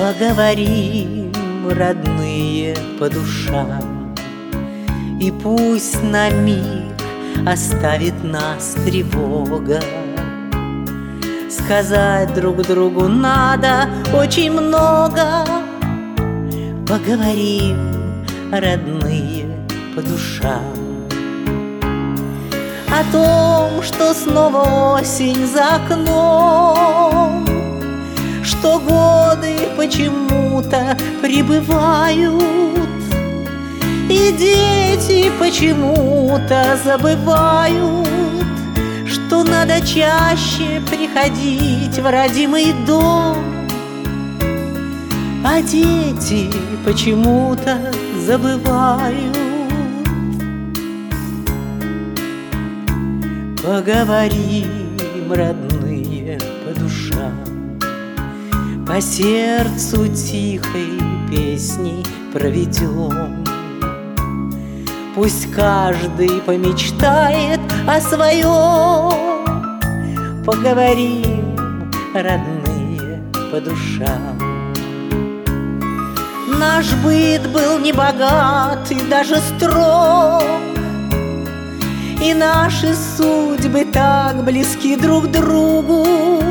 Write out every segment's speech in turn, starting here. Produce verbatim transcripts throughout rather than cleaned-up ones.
Поговорим, родные, по душам, и пусть на миг оставит нас тревога. Сказать друг другу надо очень много. Поговорим, родные, по душам, о том, что снова осень за окном, что годы почему-то прибывают, и дети почему-то забывают, что надо чаще приходить в родимый дом, а дети почему-то забывают. Поговорим, родные, по душам, по сердцу тихой песней проведем. Пусть каждый помечтает о своем. Поговорим, родные, по душам. Наш быт был небогат и даже строг, и наши судьбы так близки друг другу.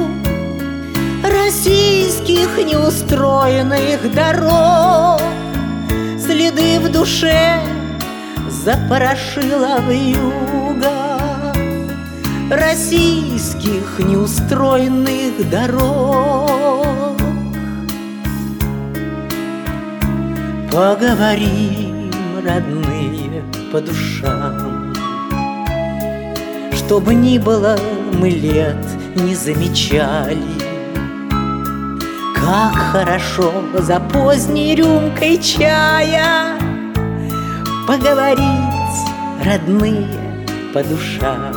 Российских неустроенных дорог следы в душе запорошила вьюга. Российских неустроенных дорог. Поговорим, родные, по душам, чтобы ни было мы лет не замечали, как хорошо за поздней рюмкой чая поговорить, родные, по душам.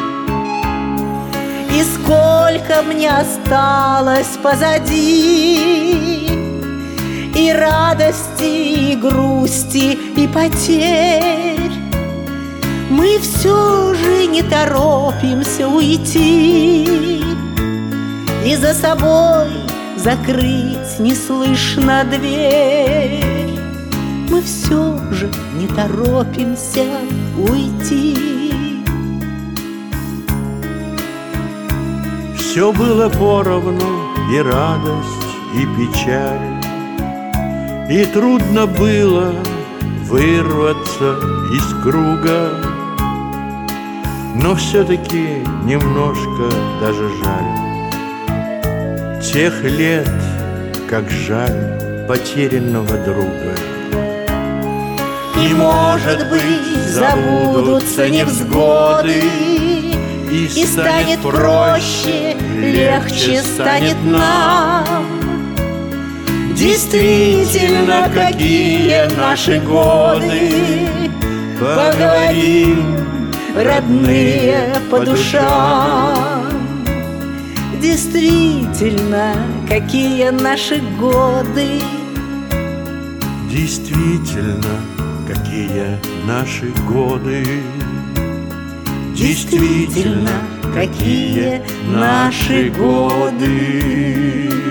И сколько мне осталось позади, и радости, и грусти, и потерь, мы все же не торопимся уйти и за собой закрыть неслышно дверь. Мы все же не торопимся уйти. Все было поровну, и радость, и печаль, и трудно было вырваться из круга, но все-таки немножко даже жаль тех лет, как жаль потерянного друга. И, может быть, забудутся невзгоды, И, и станет проще, легче станет нам. Действительно, какие наши годы. Поговорим, родные, по душам. Действительно, какие наши годы. Действительно, какие наши годы. Действительно, какие наши годы.